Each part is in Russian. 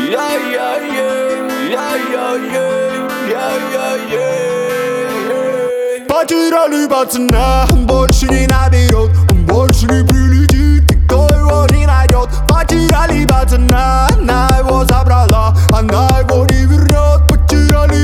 Потеряли пацана, он больше не наберет, он больше не прилетит, никто его не найдет. Потеряли пацана, она его забрала, она его не вернет. Потеряли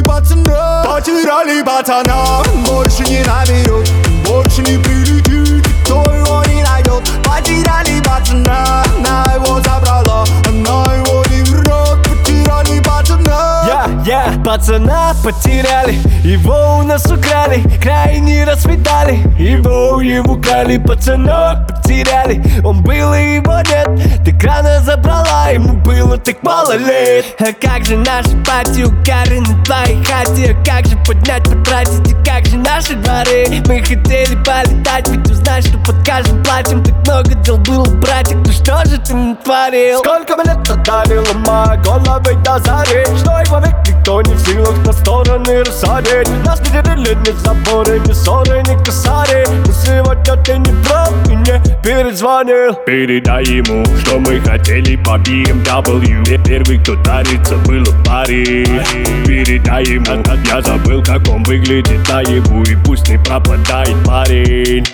пацана, он больше не наберет, он больше не прилетит, никто его не найдет. Потеряли пацана, она его забрала, она его не вернет. Потеряли пацана. Пацана потеряли, его у нас украли, крайне расцветали, его украли. Пацана потеряли, он был и его нет, так рано забрала, ему было так мало лет. А как же наши пати у Кары на твоей хате? А как же поднять, потратить, и как же наши дворы? Мы хотели полетать, ведь узнать, что под каждым платьем так много дел было, братик, ну что же ты натворил? Сколько мне лет отдали, ломая головы до зари, что его век никто не в силах на стороны рассадить. Нас не делили ни заборы, ни ссоры, ни косари, но сегодня ты не прав и не перезвонил. Передай ему, что мы хотели по BMW. Первый, кто дарится, был в паре. Передай ему, я забыл, как он выглядит наяву, и пусть не пропадает парень.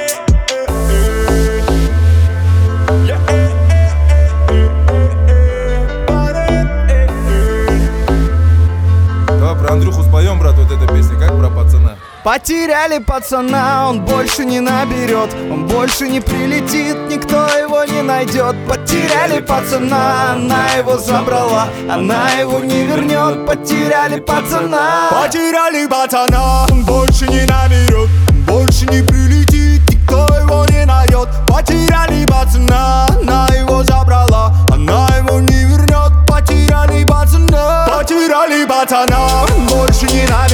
Про Андрюху споем, брат, вот эта песня, как про пацана. Потеряли пацана, он больше не наберет, он больше не прилетит, никто его не найдет. Потеряли пацана, она его забрала, она его не вернет. Потеряли пацана, он больше не наберет, он больше не прилетит, никто его не найдет. Потеряли пацана, она его забрала, она его не вернет. Потеряли пацана, он больше не найдет.